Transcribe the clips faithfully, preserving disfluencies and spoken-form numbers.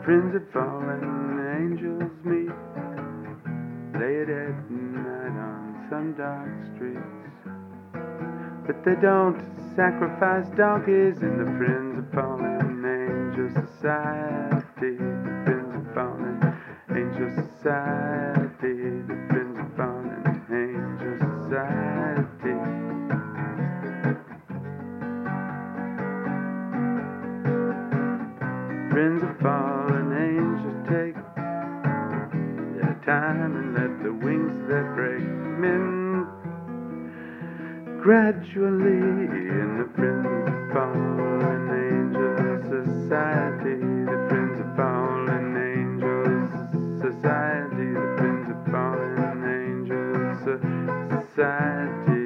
Friends of fallen angels meet late at night on some dark streets, but they don't sacrifice donkeys in the Friends of Fallen Angel Society. The Friends of Fallen Angel Society. The Friends of Fallen Angel Society. Friends of fallen angels take their time and let the wings that break men gradually in the Friends of Fallen Angels Society. The Friends of Fallen Angels Society. The Friends of Fallen Angels Society.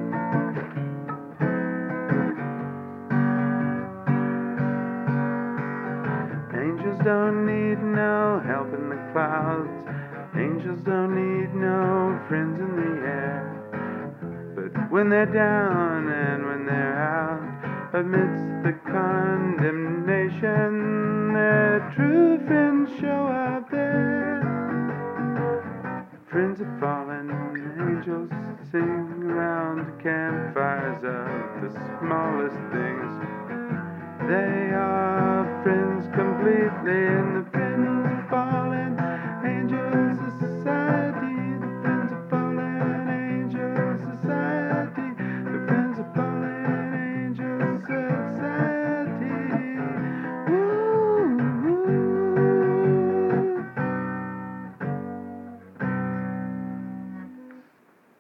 Angels don't need no help in the clouds. Angels don't need no friends in the air. But when they're down and when they're out amidst the condemnation, their true friends show up there. Friends of fallen angels sing around the campfires of the smallest things. They are friends completely in the